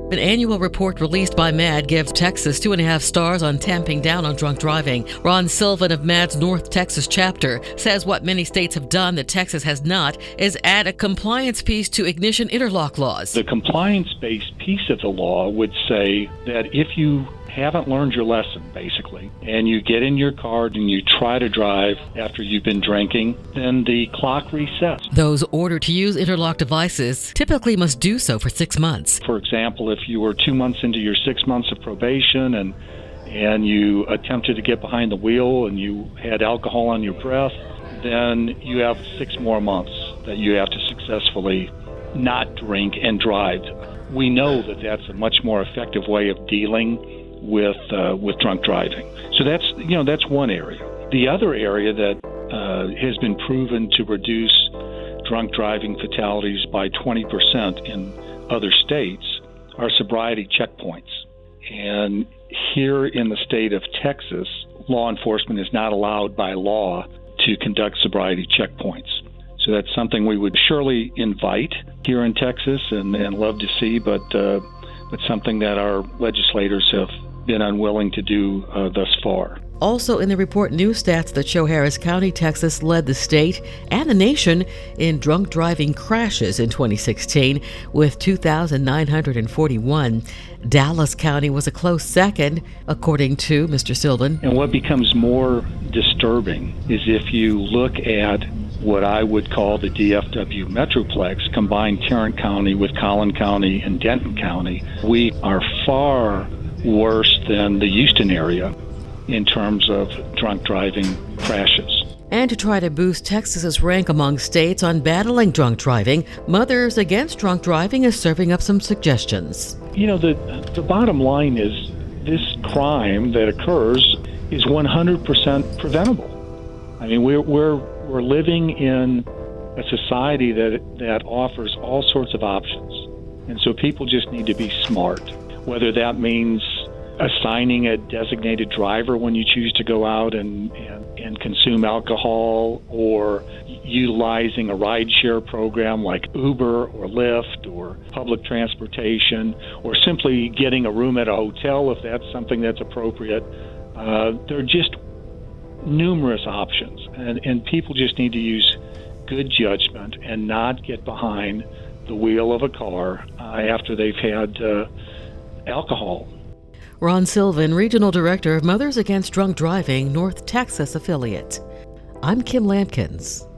An annual report released by MADD gives Texas 2.5 stars on tamping down on drunk driving. Ron Sylvan of MADD's North Texas chapter says what many states have done that Texas has not is add a compliance piece to ignition interlock laws. The compliance-based piece of the law would say that if you haven't learned your lesson, basically, and you get in your car and you try to drive after you've been drinking, then the clock resets. Those ordered to use interlock devices typically must do so for 6 months. For example, if you were 2 months into your 6 months of probation and you attempted to get behind the wheel and you had alcohol on your breath, then you have 6 more months that you have to successfully not drink and drive. We know that that's a much more effective way of dealing with drunk driving. So that's one area. The other area that has been proven to reduce drunk driving fatalities by 20% in other states are sobriety checkpoints. And here in the state of Texas, law enforcement is not allowed by law to conduct sobriety checkpoints. So that's something we would surely invite here in Texas and love to see, but something that our legislators have been unwilling to do thus far. Also in the report, new stats that show Harris County, Texas led the state and the nation in drunk driving crashes in 2016 with 2,941. Dallas County was a close second, according to Mr. Sylvan. And what becomes more disturbing is if you look at what I would call the DFW Metroplex, combined Tarrant County with Collin County and Denton County, we are far worse than the Houston area in terms of drunk driving crashes. And to try to boost Texas's rank among states on battling drunk driving, Mothers Against Drunk Driving is serving up some suggestions. You know, the bottom line is this crime that occurs is 100% preventable. I mean, we're living in a society that offers all sorts of options. And so people just need to be smart, whether that means assigning a designated driver when you choose to go out and consume alcohol, or utilizing a rideshare program like Uber or Lyft or public transportation, or simply getting a room at a hotel if that's something that's appropriate. There are just numerous options, and people just need to use good judgment and not get behind the wheel of a car after they've had alcohol. Ron Sylvan, Regional Director of Mothers Against Drunk Driving, North Texas affiliate. I'm Kim Lampkins.